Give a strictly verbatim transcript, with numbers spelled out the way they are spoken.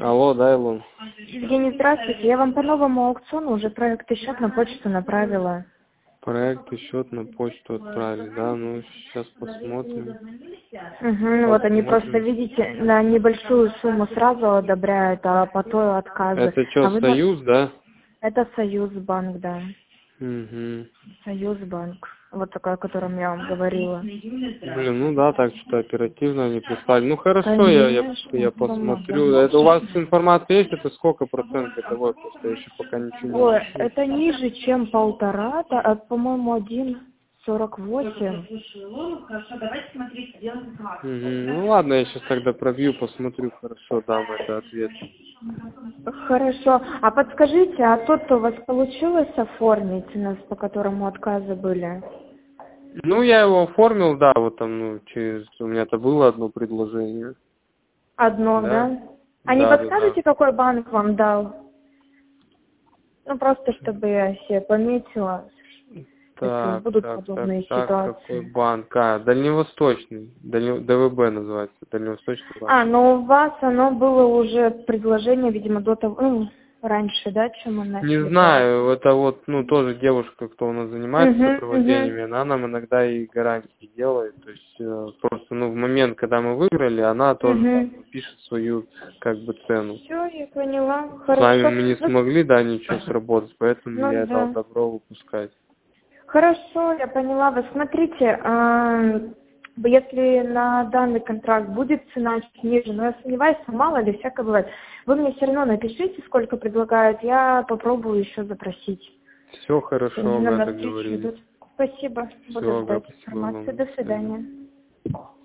Алло, да, Илон? Евгений, здравствуйте. Я вам по новому аукциону уже проект и счет на почту направила. Проект и счет на почту отправили, да? Ну, сейчас посмотрим. Угу, вот они просто, Посмотрим. видите, на небольшую сумму сразу одобряют, а потом отказы. Это что, А вы на- Союз, да? Это Союзбанк, да. Угу. Союзбанк. Вот такой, о котором я вам говорила. Блин, ну да, так что оперативно они прислали. Ну хорошо, я, я, Конечно, я посмотрю. Это у вас информация есть, это сколько процентов этого? Просто я еще пока ничего не Ой, ищу. это ниже, чем полтора, да, а, по-моему, один сорок восемь. Угу. Ну ладно, я сейчас тогда пробью, посмотрю, хорошо, дам это ответ. Хорошо. А подскажите, а тот-то у вас получилось оформить, у нас по которому отказы были? Ну, я его оформил, да, вот там, ну, через, у меня-то было одно предложение. Одно, Да? да? А не Да, да, да. подскажете, какой банк вам дал? Ну, просто чтобы я себе пометила, если Так, будут так, так, подобные так, какой ситуации. банк? А, Дальневосточный, Дальне... ДВБ называется, Дальневосточный банк. А, но у вас оно было уже предложение, видимо, до того, ну, раньше, да, чем мы Не начали платить? знаю, это вот, ну, тоже девушка, кто у нас занимается Угу, угу, сопровождениями, она нам иногда и гарантии делает, то есть э, просто, ну, в момент, когда мы выиграли, она тоже угу. пишет свою, как бы, цену. Все, я поняла, С вами хорошо. мы не Ну, смогли, да, ничего сработать, поэтому ну я дал да. добро выпускать. Хорошо, я поняла вас. Смотрите, а, если на данный контракт будет цена чуть ниже, но я сомневаюсь, мало ли, всякое бывает, вы мне все равно напишите, сколько предлагают, я попробую еще запросить. Все Что они хорошо, нам ага, навстречу договорились. идут. Спасибо, буду Все, ага, ждать спасибо информации. вам, До до свидания. свидания.